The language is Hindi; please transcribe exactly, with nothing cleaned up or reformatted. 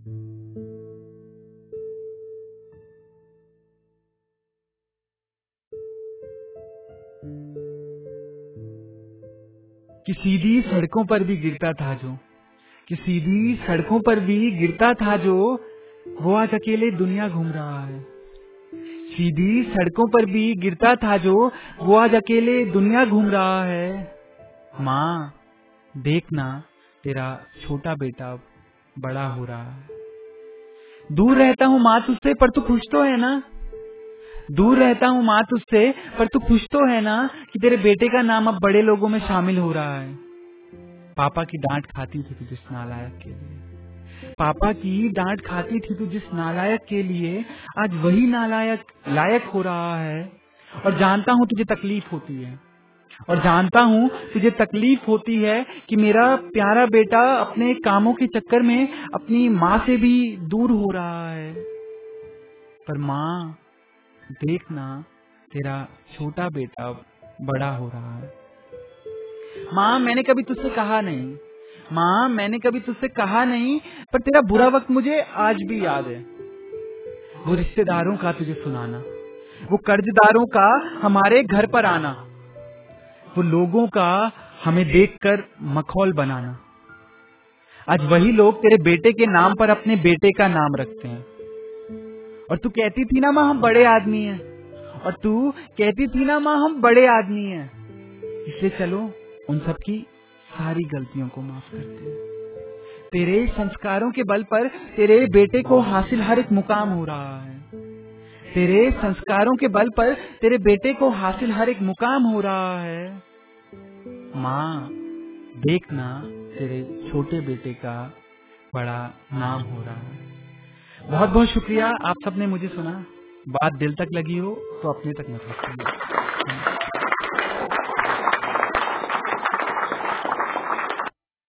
कि सीधी सड़कों पर भी गिरता था जो कि सीधी सड़कों पर भी गिरता था जो वो आज अकेले दुनिया घूम रहा है। सीधी सड़कों पर भी गिरता था जो वो आज अकेले दुनिया घूम रहा है। माँ देखना, तेरा छोटा बेटा बड़ा हो रहा है। दूर रहता हूँ माँ तुझसे, पर तू खुश तो है ना। दूर रहता हूँ माँ तुझसे, पर तू खुश तो है ना कि तेरे बेटे का नाम अब बड़े लोगों में शामिल हो रहा है। पापा की डांट खाती थी तू जिस नालायक के लिए, पापा की डांट खाती थी तू जिस नालायक के लिए, आज वही नालायक लायक हो रहा है। और जानता हूँ तुझे तकलीफ होती है, और जानता हूँ तुझे तकलीफ होती है कि मेरा प्यारा बेटा अपने कामों के चक्कर में अपनी माँ से भी दूर हो रहा है। पर माँ देखना, तेरा छोटा बेटा बड़ा हो रहा है। माँ मैंने कभी तुझसे कहा नहीं, माँ मैंने कभी तुझसे कहा नहीं, पर तेरा बुरा वक्त मुझे आज भी याद है। वो रिश्तेदारों का तुझे सुनाना, वो कर्जदारों का हमारे घर पर आना, वो लोगों का हमें देखकर मखौल बनाना। आज वही लोग तेरे बेटे के नाम पर अपने बेटे का नाम रखते हैं। और तू कहती थी ना माँ हम बड़े आदमी हैं, और तू कहती थी ना माँ हम बड़े आदमी हैं। इसलिए चलो उन सब की सारी गलतियों को माफ करते हैं। तेरे संस्कारों के बल पर तेरे बेटे को हासिल हर एक मुकाम हो रहा है। तेरे संस्कारों के बल पर तेरे बेटे को हासिल हर एक मुकाम हो रहा है। माँ देखना, तेरे छोटे बेटे का बड़ा नाम हो रहा है। बहुत बहुत शुक्रिया, आप सबने मुझे सुना। बात दिल तक लगी हो तो अपने तक मत रखिए।